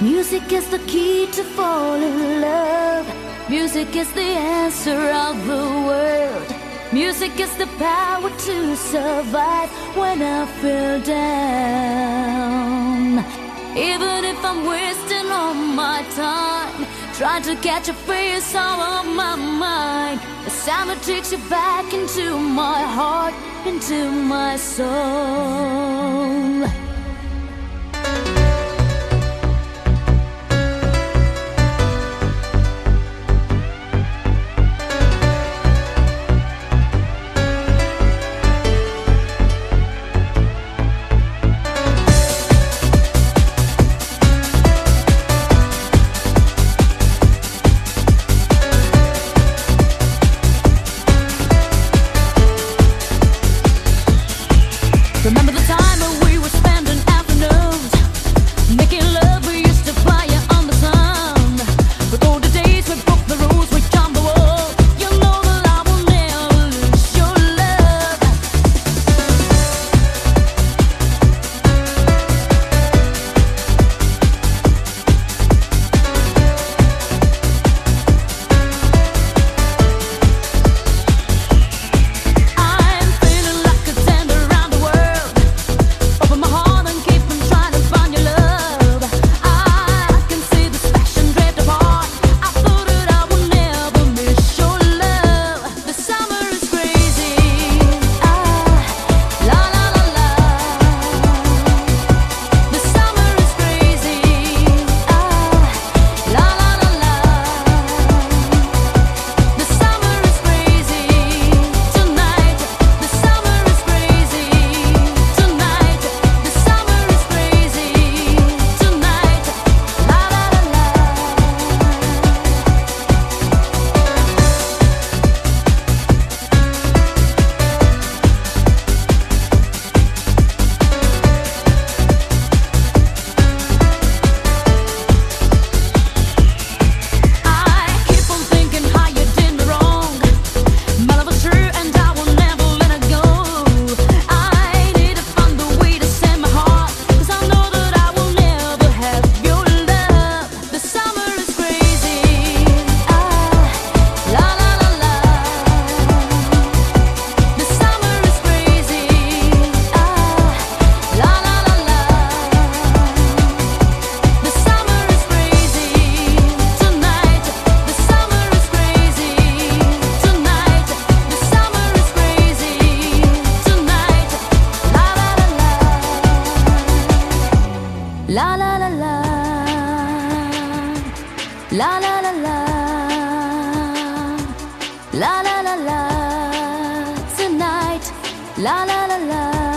Music is the key to fall in love. Music is the answer of the world. Music is the power to survive when I feel down. Even if I'm wasting all my time trying to catch a face out of my mind, the sound that takes you back into my heart, into my soul. Remember the time when we were spending afternoons making love, we used to fire on the sun. With all the days we broke the rules, we jumped the wall. You know that I will never lose your love. I'm feeling like a tender around the world. Open my heart and keep on trying to find your love. I can see this passion drift apart. I thought that I would never miss your love. The summer is crazy. La la la la. The summer is crazy. La la la la. The summer is crazy tonight. The summer is crazy tonight. The summer is crazy tonight. La la la la. I keep on thinking how you did me wrong. My love was true and I will never let it go. I need to find a way to send my heart, 'cause I know that I will never have your love. The summer is crazy. La la la la. The summer is crazy. La la la la. The summer is crazy tonight. The summer is crazy tonight. The summer is crazy tonight. La la la la. La la la la. La la la la. La la la la. Tonight. La la la la.